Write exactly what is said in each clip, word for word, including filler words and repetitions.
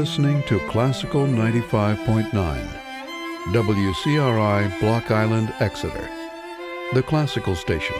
listening to Classical ninety-five point nine, W C R I, Block Island, Exeter, the classical station.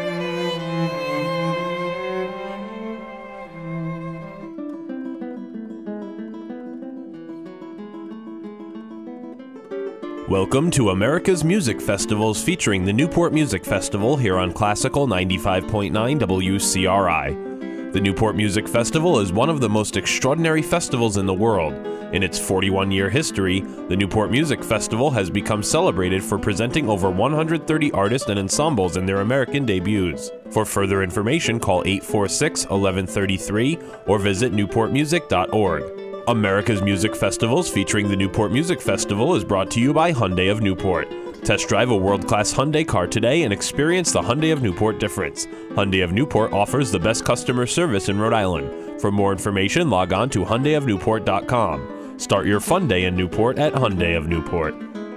Welcome to America's Music Festivals featuring the Newport Music Festival here on Classical ninety-five point nine W C R I. The Newport Music Festival is one of the most extraordinary festivals in the world. In its forty-one-year history, the Newport Music Festival has become celebrated for presenting over one hundred thirty artists and ensembles in their American debuts. For further information, call eight four six, one one three three or visit newport music dot org. America's Music Festivals featuring the Newport Music Festival is brought to you by Hyundai of Newport. Test drive a world-class Hyundai car today and experience the Hyundai of Newport difference. Hyundai of Newport offers the best customer service in Rhode Island. For more information, log on to hyundai of newport dot com. Start your fun day in Newport at Hyundai of Newport.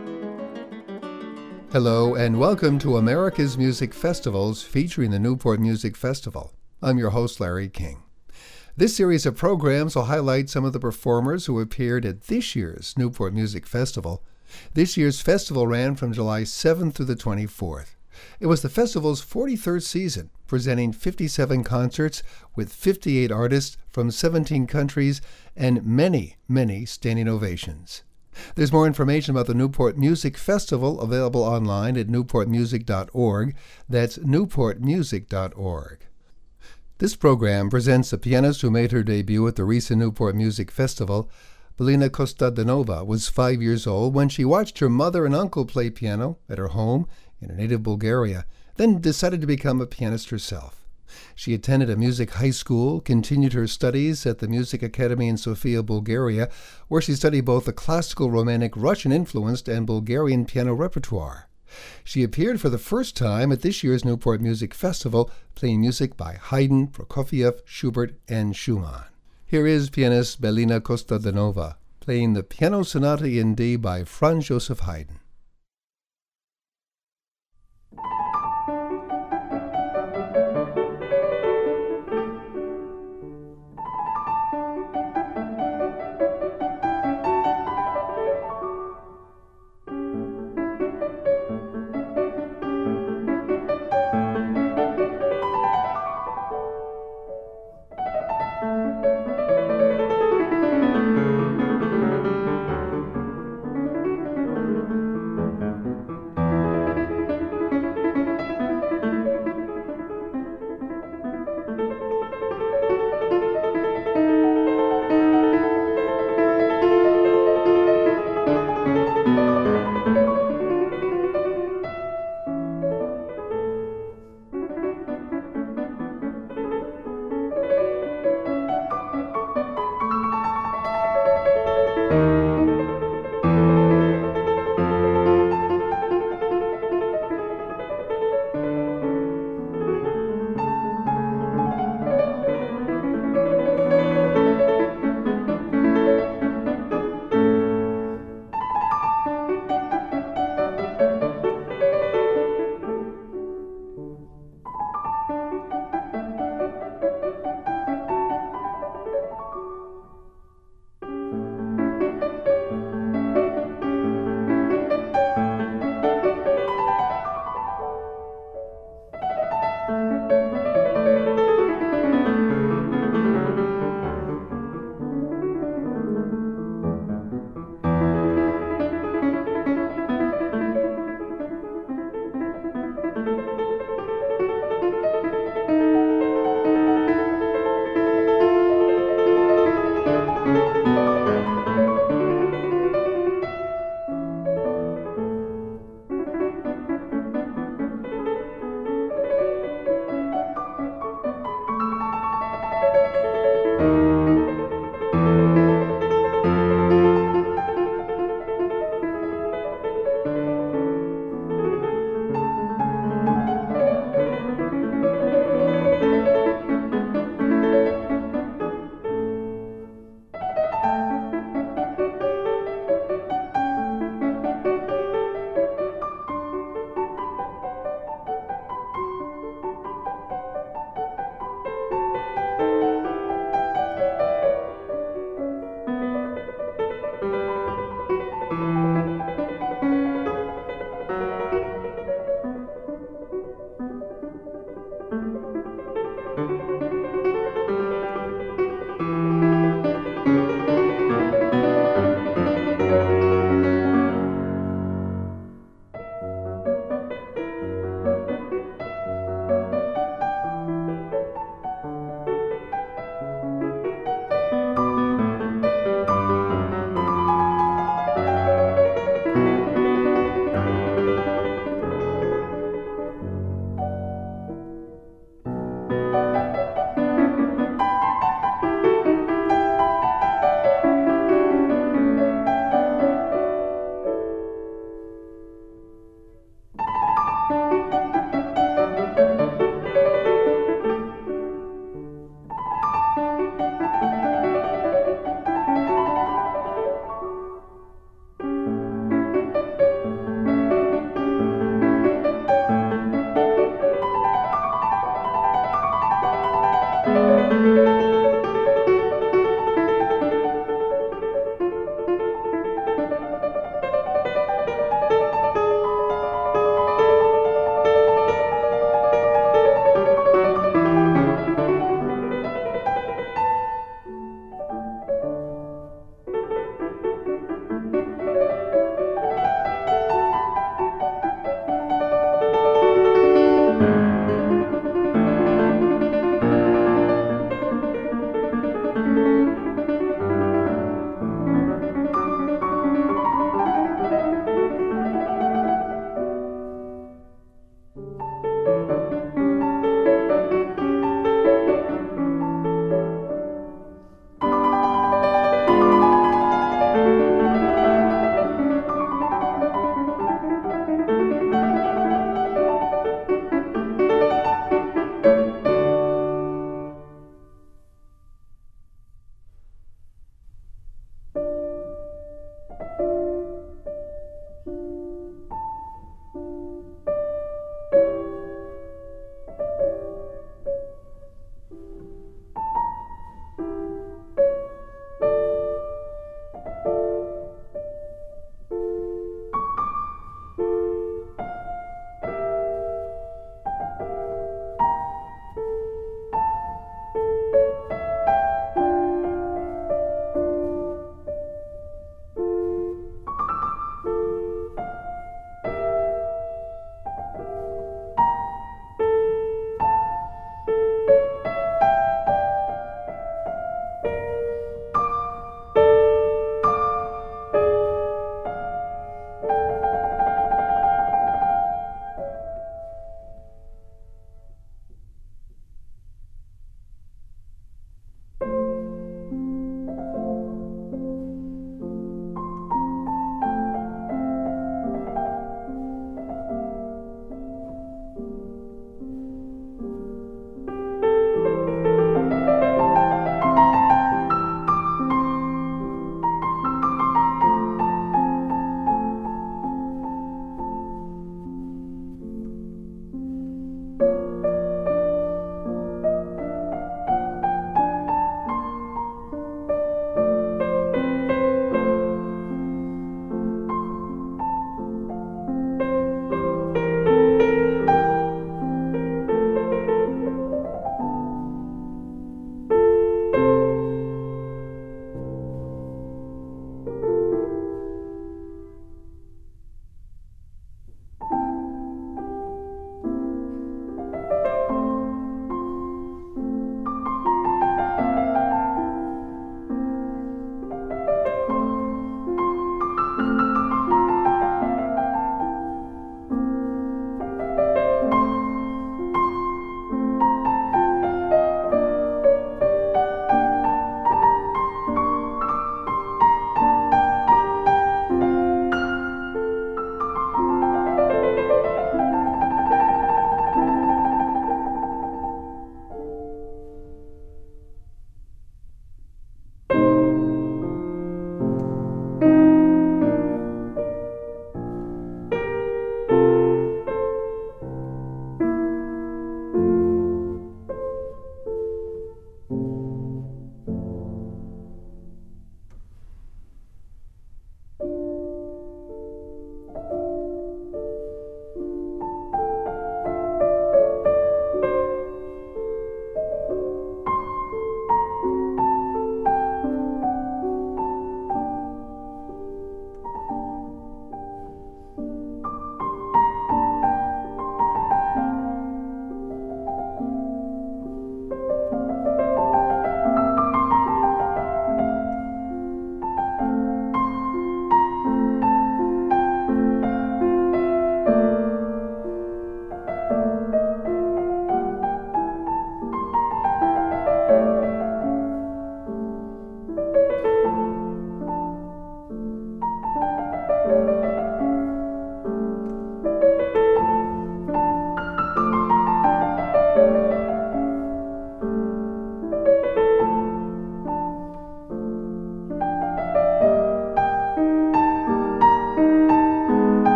Hello and welcome to America's Music Festivals featuring the Newport Music Festival. I'm your host, Larry King. This series of programs will highlight some of the performers who appeared at this year's Newport Music Festival. This year's festival ran from July seventh through the twenty-fourth. It was the festival's forty-third season, presenting fifty-seven concerts with fifty-eight artists from seventeen countries and many, many standing ovations. There's more information about the Newport Music Festival available online at newport music dot org. That's newport music dot org. This program presents a pianist who made her debut at the recent Newport Music Festival. Belina Kostadinova was five years old when she watched her mother and uncle play piano at her home in her native Bulgaria, then decided to become a pianist herself. She attended a music high school, continued her studies at the Music Academy in Sofia, Bulgaria, where she studied both the classical Romantic Russian-influenced and Bulgarian piano repertoire. She appeared for the first time at this year's Newport Music Festival, playing music by Haydn, Prokofiev, Schubert, and Schumann. Here is pianist Belina Kostadinova, playing the Piano Sonata in D by Franz Joseph Haydn.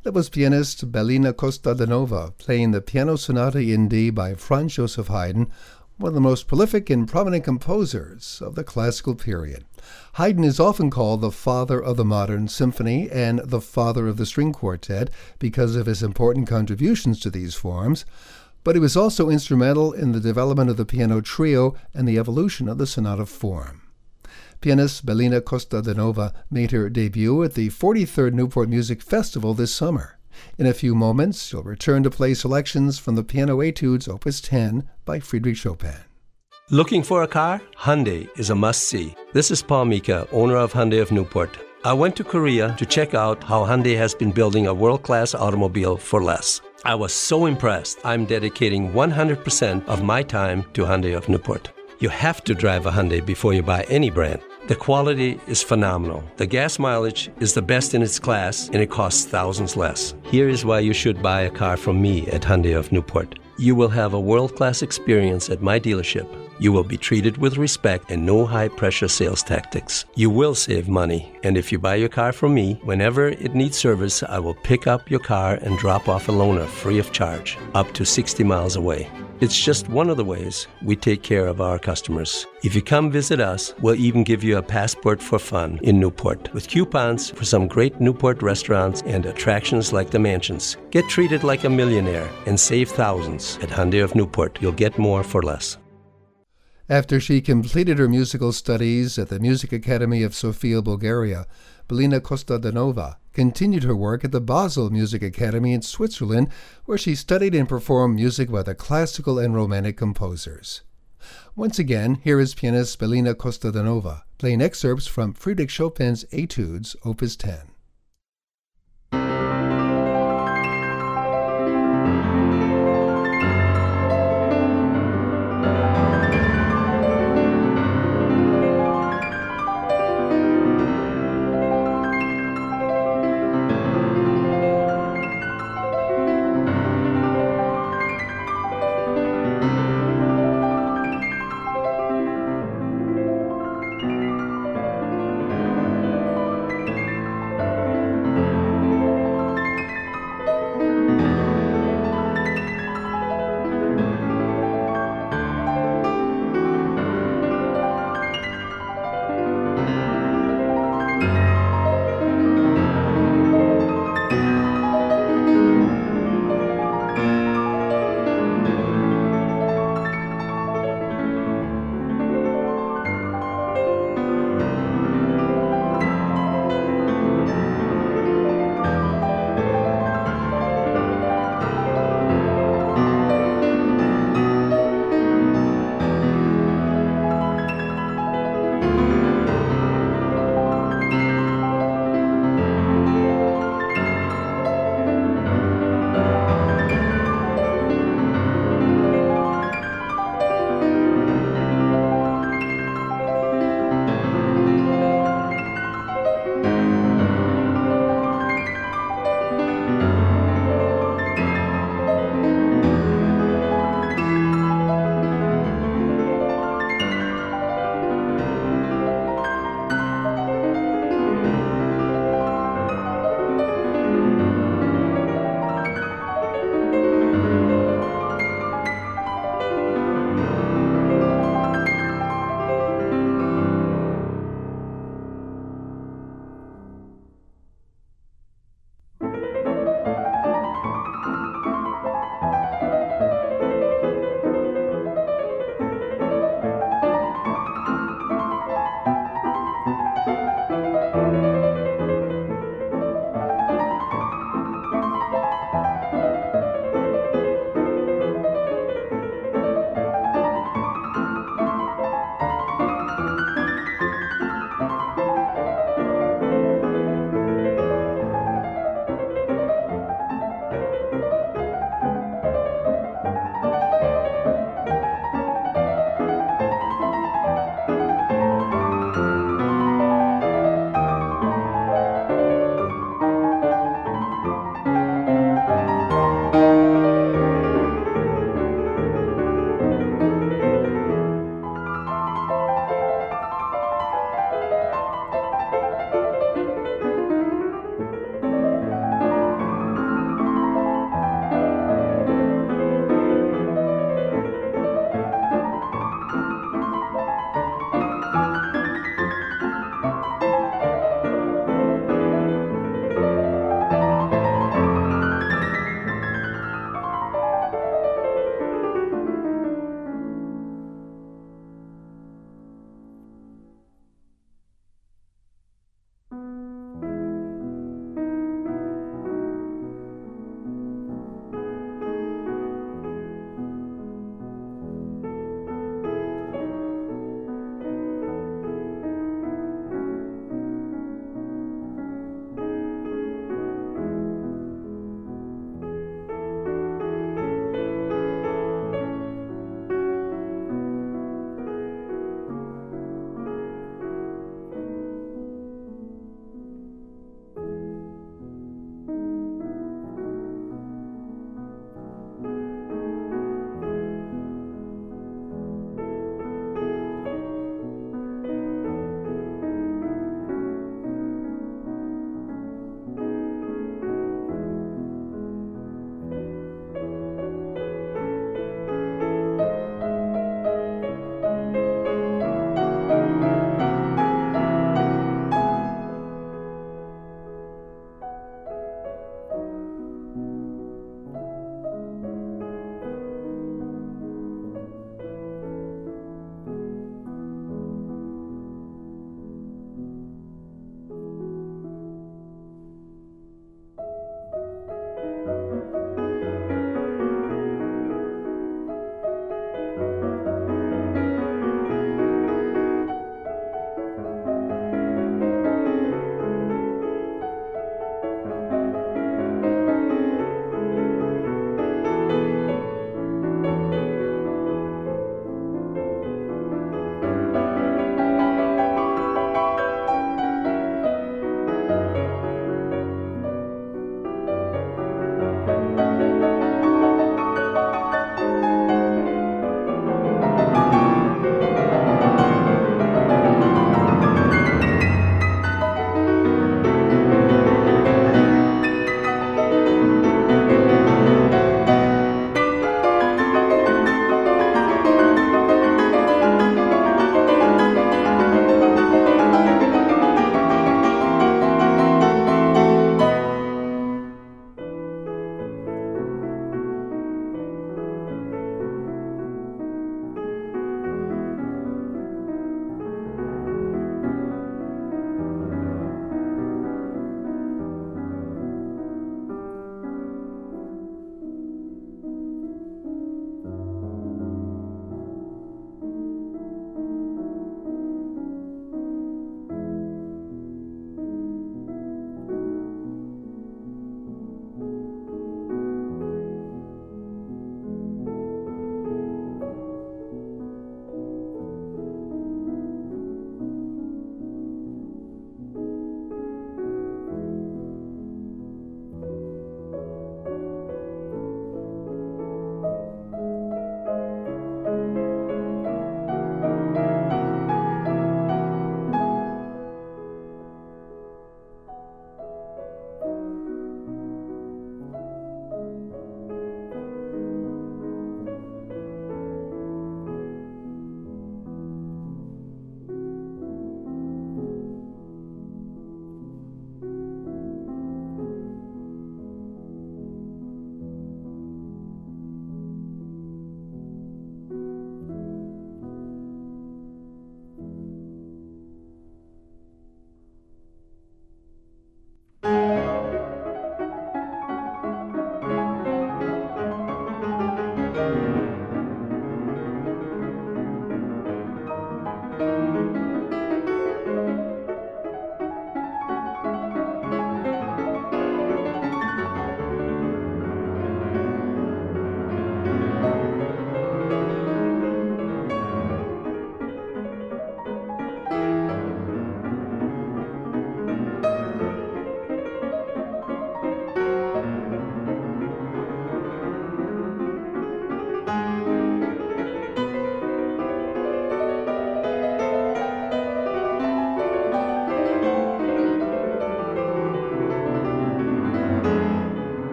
That was pianist Bélina Kostadinova playing the Piano Sonata in D by Franz Joseph Haydn, one of the most prolific and prominent composers of the classical period. Haydn is often called the father of the modern symphony and the father of the string quartet because of his important contributions to these forms, but he was also instrumental in the development of the piano trio and the evolution of the sonata form. Pianist Bélina Kostadinova made her debut at the forty-third Newport Music Festival this summer. In a few moments, she'll return to play selections from the Piano Etudes Opus ten by Friedrich Chopin. Looking for a car? Hyundai is a must-see. This is Paul Mika, owner of Hyundai of Newport. I went to Korea to check out how Hyundai has been building a world-class automobile for less. I was so impressed. I'm dedicating one hundred percent of my time to Hyundai of Newport. You have to drive a Hyundai before you buy any brand. The quality is phenomenal. The gas mileage is the best in its class, and it costs thousands less. Here is why you should buy a car from me at Hyundai of Newport. You will have a world-class experience at my dealership. You will be treated with respect and no high-pressure sales tactics. You will save money, and if you buy your car from me, whenever it needs service, I will pick up your car and drop off a loaner free of charge, up to sixty miles away. It's just one of the ways we take care of our customers. If you come visit us, we'll even give you a passport for fun in Newport with coupons for some great Newport restaurants and attractions like the mansions. Get treated like a millionaire and save thousands. At Hyundai of Newport, you'll get more for less. After she completed her musical studies at the Music Academy of Sofia, Bulgaria, Bélina Kostadinova continued her work at the Basel Music Academy in Switzerland, where she studied and performed music by the classical and romantic composers. Once again, here is pianist Bélina Kostadinova playing excerpts from Friedrich Chopin's Etudes, Opus ten.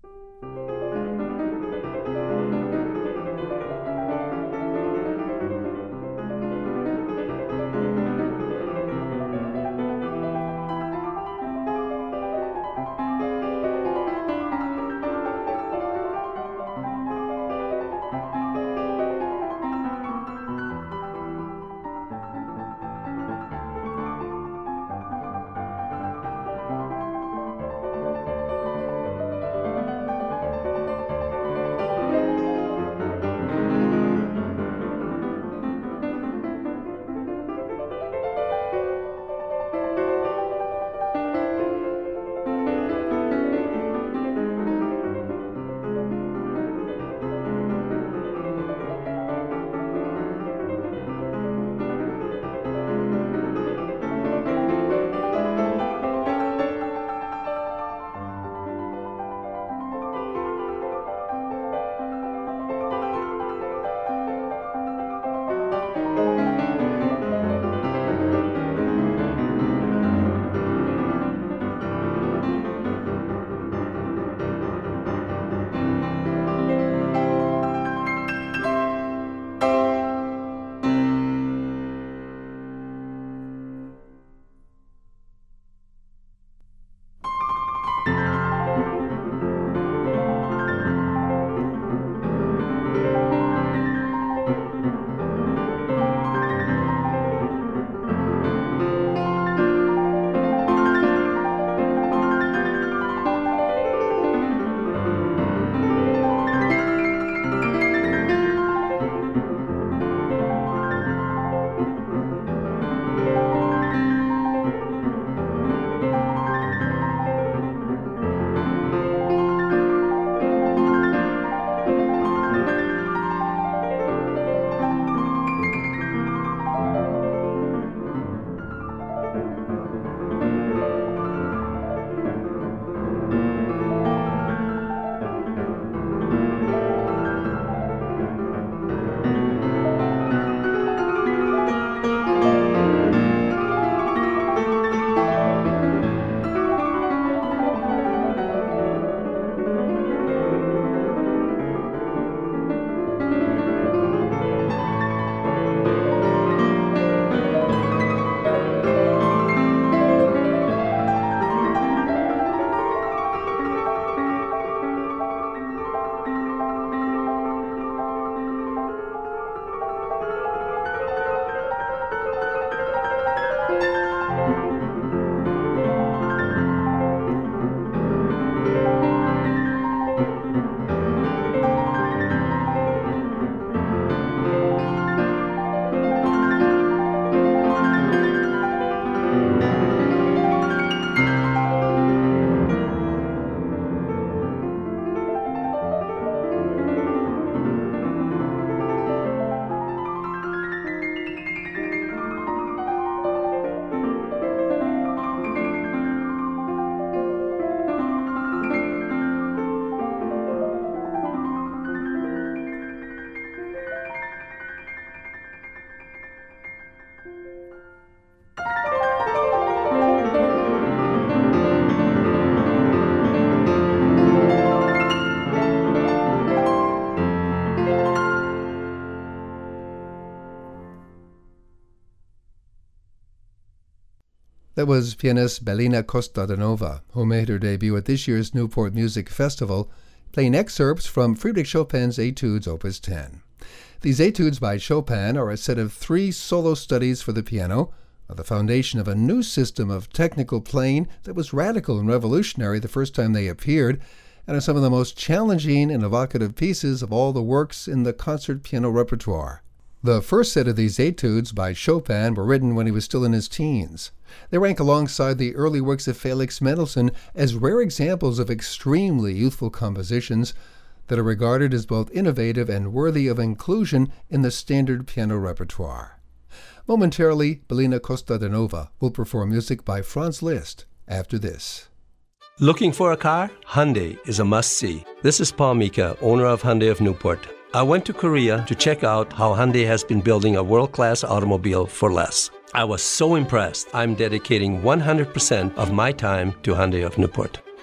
That was pianist Belina Costa da Nova, who made her debut at this year's Newport Music Festival, playing excerpts from Friedrich Chopin's Etudes Opus ten. These Etudes by Chopin are a set of three solo studies for the piano, are the foundation of a new system of technical playing that was radical and revolutionary the first time they appeared, and are some of the most challenging and evocative pieces of all the works in the concert piano repertoire. The first set of these Etudes by Chopin were written when he was still in his teens. They rank alongside the early works of Felix Mendelssohn as rare examples of extremely youthful compositions that are regarded as both innovative and worthy of inclusion in the standard piano repertoire. Momentarily, Belina Costa da Nova will perform music by Franz Liszt after this. Looking for a car? Hyundai is a must-see. This is Paul Mika, owner of Hyundai of Newport. I went to Korea to check out how Hyundai has been building a world-class automobile for less. I was so impressed, I'm dedicating one hundred percent of my time to Hyundai of Newport.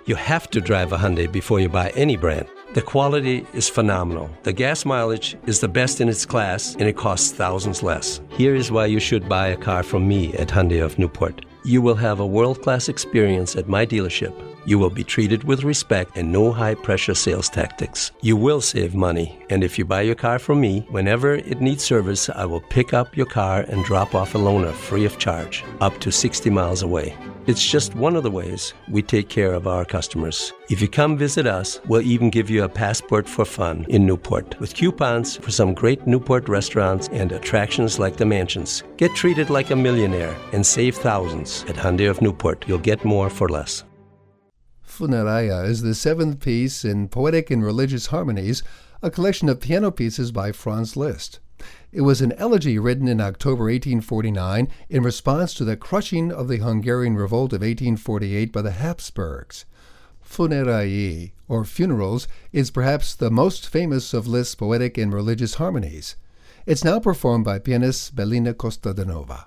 You have to drive a Hyundai before you buy any brand. The quality is phenomenal. The gas mileage is the best in its class, and it costs thousands less. Here is why you should buy a car from me at Hyundai of Newport. You will have a world-class experience at my dealership. You will be treated with respect and no high-pressure sales tactics. You will save money, and if you buy your car from me, whenever it needs service, I will pick up your car and drop off a loaner free of charge, up to sixty miles away. It's just one of the ways we take care of our customers. If you come visit us, we'll even give you a passport for fun in Newport with coupons for some great Newport restaurants and attractions like the mansions. Get treated like a millionaire and save thousands. At Hyundai of Newport, you'll get more for less. Funeraia is the seventh piece in Poetic and Religious Harmonies, a collection of piano pieces by Franz Liszt. It was an elegy written in October eighteen forty-nine in response to the crushing of the Hungarian revolt of eighteen forty-eight by the Habsburgs. Funeraii, or Funerals, is perhaps the most famous of Liszt's poetic and religious harmonies. It's now performed by pianist Bellina Kostadinova.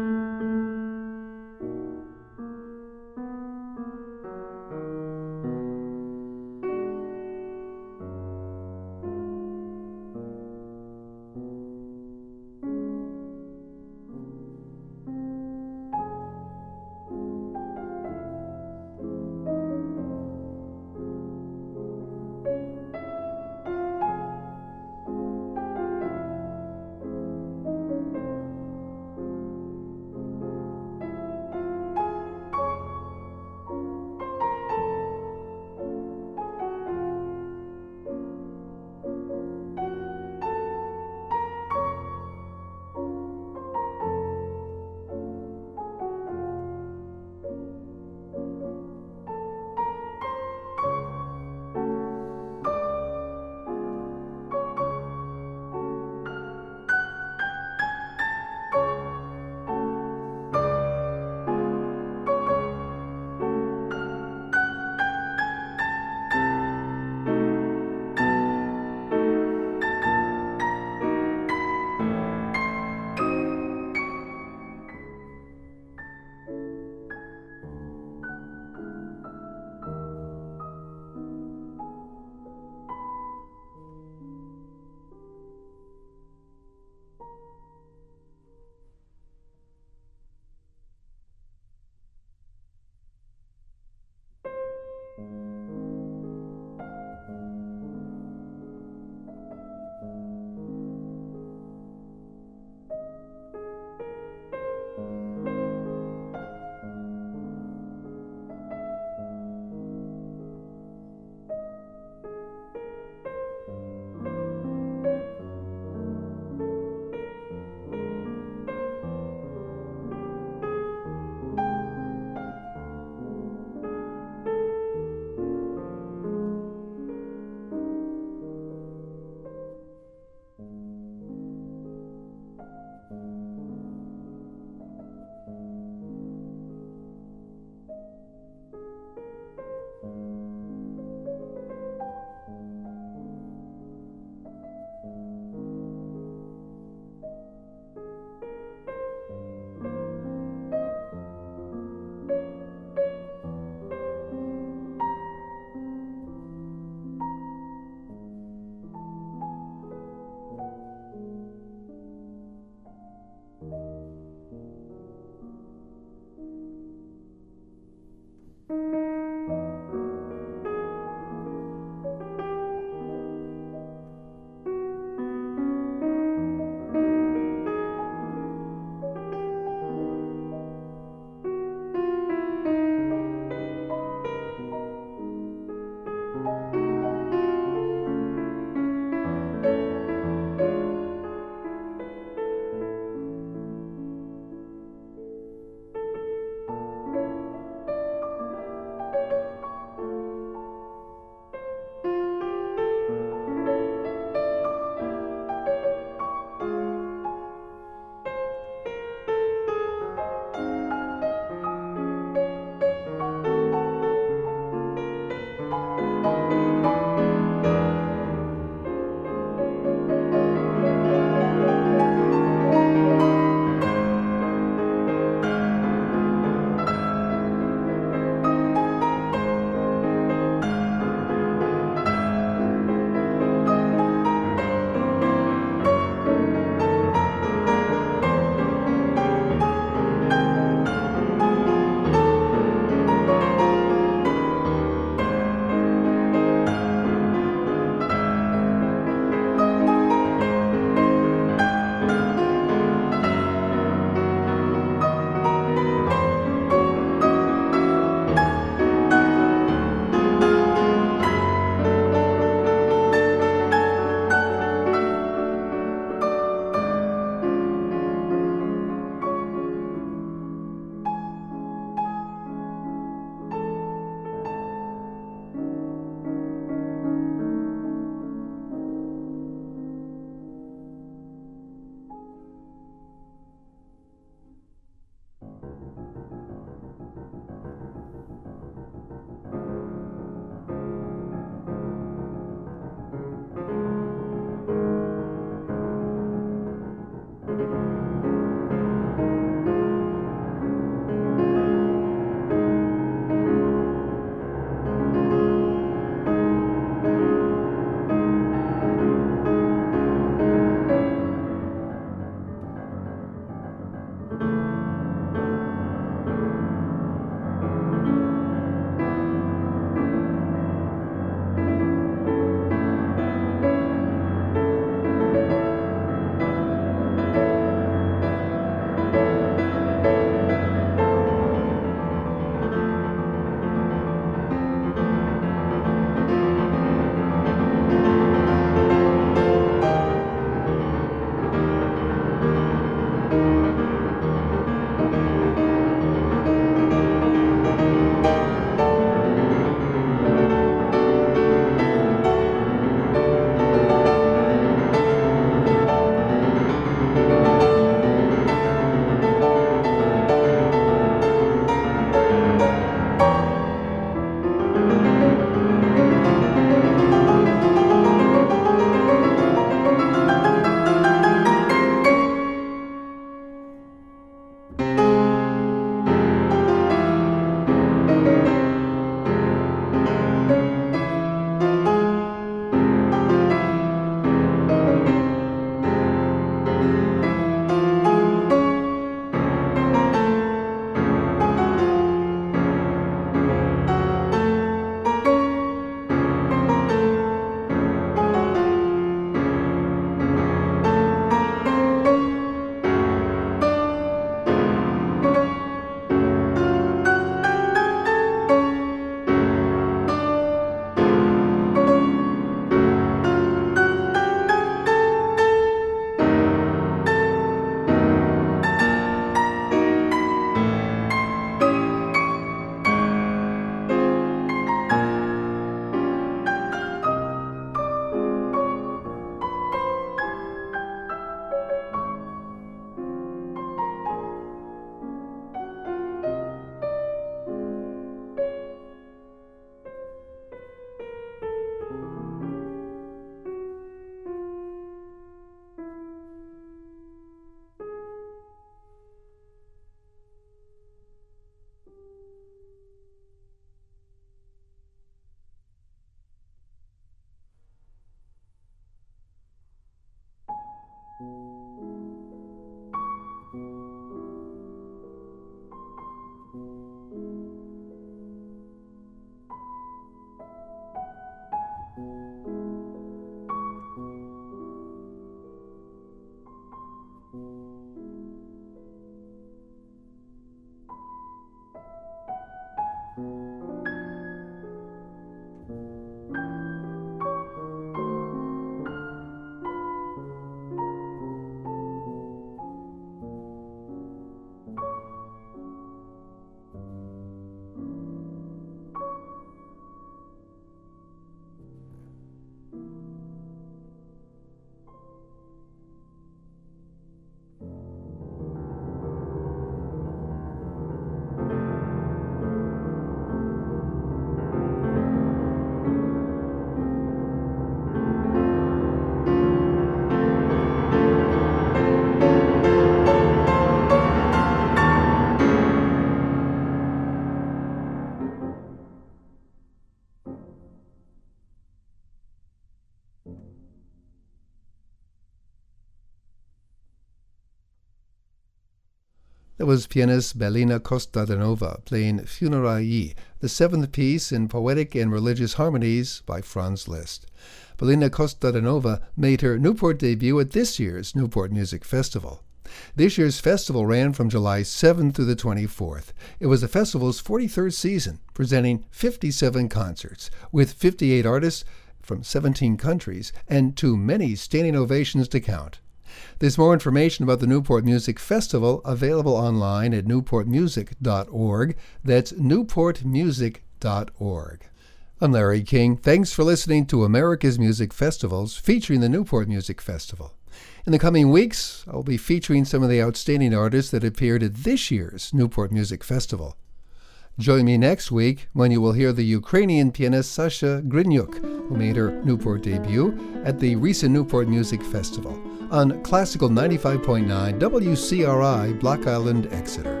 That was pianist Belina Kostadinova playing Funerai, the seventh piece in Poetic and Religious Harmonies by Franz Liszt. Belina Kostadinova made her Newport debut at this year's Newport Music Festival. This year's festival ran from July seventh through the twenty-fourth. It was the festival's forty-third season, presenting fifty-seven concerts with fifty-eight artists from seventeen countries and too many standing ovations to count. There's more information about the Newport Music Festival available online at newport music dot org. That's newport music dot org. I'm Larry King. Thanks for listening to America's Music Festivals featuring the Newport Music Festival. In the coming weeks, I'll be featuring some of the outstanding artists that appeared at this year's Newport Music Festival. Join me next week when you will hear the Ukrainian pianist Sasha Grinyuk, who made her Newport debut at the recent Newport Music Festival on Classical ninety-five point nine W C R I, Block Island, Exeter.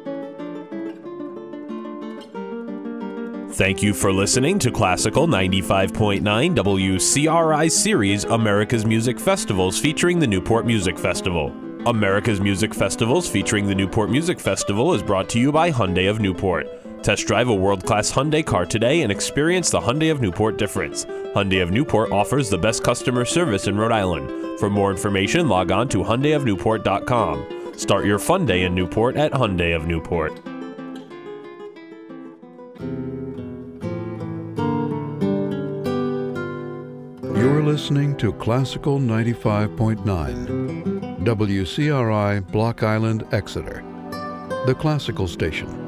Thank you for listening to Classical ninety-five point nine W C R I series America's Music Festivals featuring the Newport Music Festival. America's Music Festivals featuring the Newport Music Festival is brought to you by Hyundai of Newport. Test drive a world-class Hyundai car today and experience the Hyundai of Newport difference. Hyundai of Newport offers the best customer service in Rhode Island. For more information, log on to hyundai of newport dot com. Start your fun day in Newport at Hyundai of Newport. You're listening to Classical ninety-five point nine, W C R I, Block Island, Exeter, the classical station.